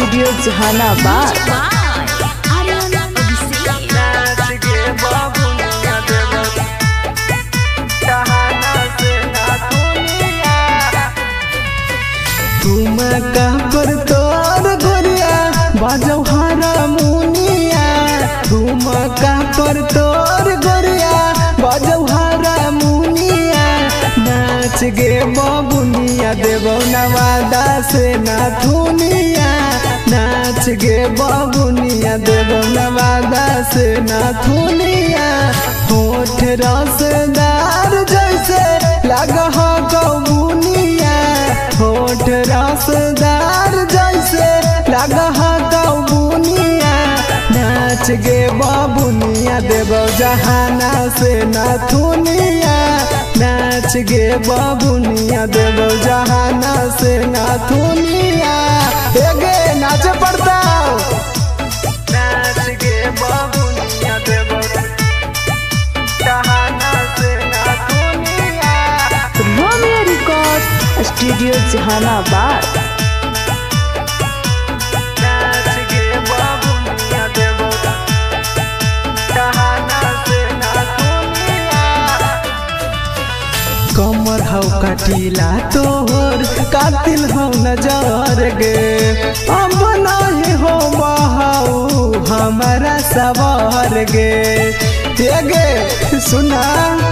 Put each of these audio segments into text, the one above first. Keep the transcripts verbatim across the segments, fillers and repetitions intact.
Studio Jehanabad. ठुमका पर तोर गोरिया बाजौ हारमोनिया, ठुमका पर तोर गोरिया बाजौ हारमोनिया। नाच गे बबुनिया देवौ नवादा से नाथुनिया, नाच गे बबुनिया देवौ नवादा से नाथुनिया। होठ रसदार जैसे लगह कौबुनिया, होठ रसदार जैसे लगह कौबुनिया। नाच गे बबुनिया देवौ जहाना से नाथुनिया, नाच गे बबुनिया देवौ जहाना से नाथुनिया। एगे नाच पड़ता नाच गे बबुनिया देवौ जहाना से नाथुनिया। Romeo record studio Jehanabad. नाच गे बबुनिया देवौ जहाना से नाथुनिया। कमर हौ कटीला तोहर कातिल हौ नजर गे, अब नहीं हो बहाऊ हमारा सवार गे। ये गे सुना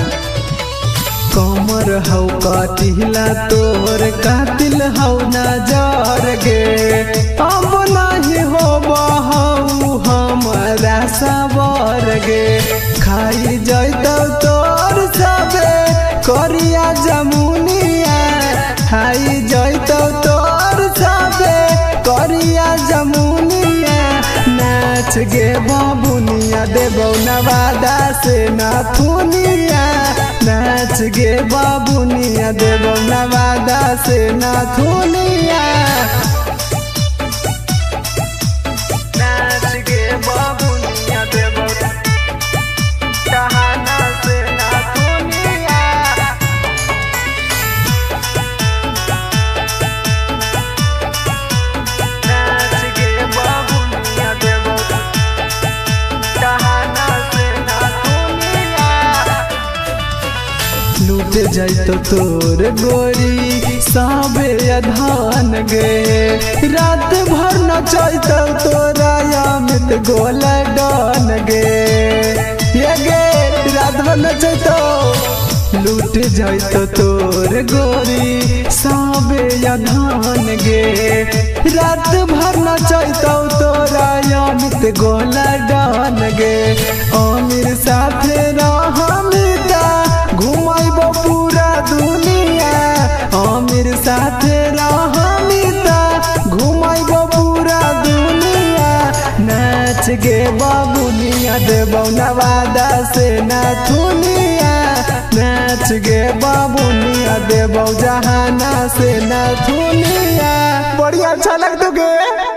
कमर हौ कटीला तोहर कातिल हौ नजर गे, अब नहीं हो बहाऊ हमारा सवार गे। खाई जैतौ तोर सबे करिया जमुनिया, खाई जैतौ तोर सबे करिया जमुनिया। नाच गे बबुनिया देवौ नवादा से नाथुनिया, नाच गे बबुनिया देवौ नवादा से नाथुनिया। नाच गे बबुनिया देवौ जहाना से नाथुनिया। नाच गे बबुनिया देवौ जहाना से नाथुनिया। लूट जैतो तोर गोरी साबे अधान गे, रात भर नचैतो तोरा अमित गोल डन गे। ये गे रात भर नचैतो लूट जैतो तोर गोरी साबे अधान गे, रात भर नचैतो तोरा अमित गोल डन गे। अमीर साथे रहमिता घुमाइबो पूरा दुनिया, अमीर साथे रहमिता घुमाइबो पूरा दुनिया। नाच गे बबुनिया देवौ नवादा से नाथुनिया, नाच गे बबुनिया देवौ जहाना से नाथुनिया। बढ़िया अच्छा लगतो गे।